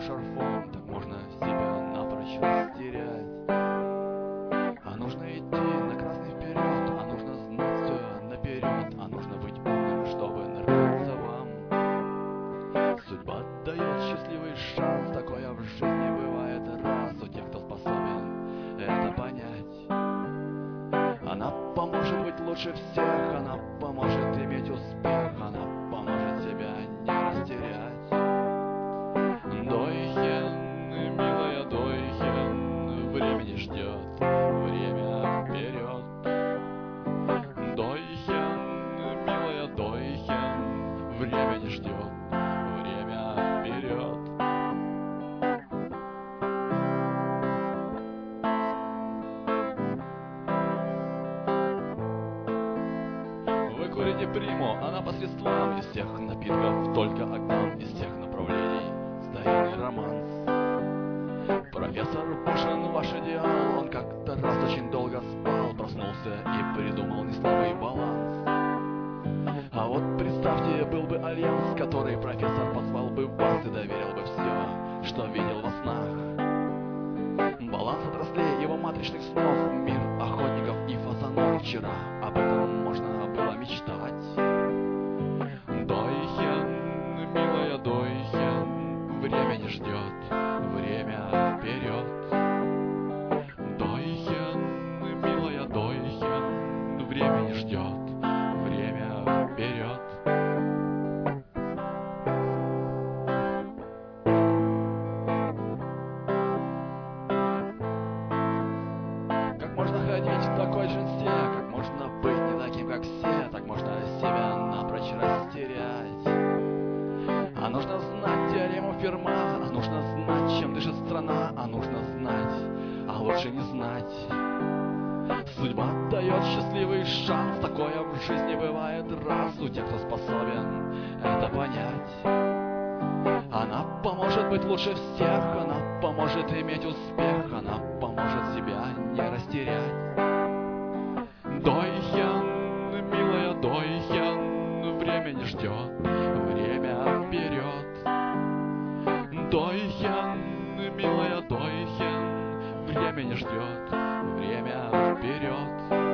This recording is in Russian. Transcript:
шарфом, так можно себя напрочь растерять. А нужно идти на красный вперед, а нужно знать все наперед, а нужно быть умным, чтобы нравиться вам. Судьба дает счастливый шанс, такое в жизни бывает раз у тех, кто способен это понять. Она поможет быть лучше всех, она поможет иметь успех, она поможет себя не растерять. Дойхен, милая Дойхен, время не ждет, время вперед. Дойхен, милая Дойхен, время не ждет, время вперед. Вы курите приму, она по средствам, из всех напитков только огням, из всех направлений старинный романс. Профессор Бушин, ваш идеал, он как-то раз очень долго спал, проснулся и придумал неслабый баланс. А вот представьте, был бы альянс, который профессор позвал бы вас и доверил бы все, что видел во снах. Баланс отраслей его матричных снов, мир охотников и фазанов. Вчера об этом можно было мечтать. Дойхен, милая Дойхен, время не ждет, время вперед. Дойхен, милая Дойхен, время не ждет, время вперед. Как можно ходить в такой джинсе, как можно быть не таким, как все, так можно себя напрочь растерять. А нужно знать теорему Ферма, а нужно знать, чем дышит страна, а нужно знать, а лучше не знать. Судьба дает счастливый шанс, такое в жизни бывает раз у тех, кто способен это понять. Она поможет быть лучше всех, она поможет иметь успех, она поможет себя не растерять. Дойхен, милая Дойхен, время не ждет, время вперед. Дойхен, милая Дойхен, время не ждет, время вперед.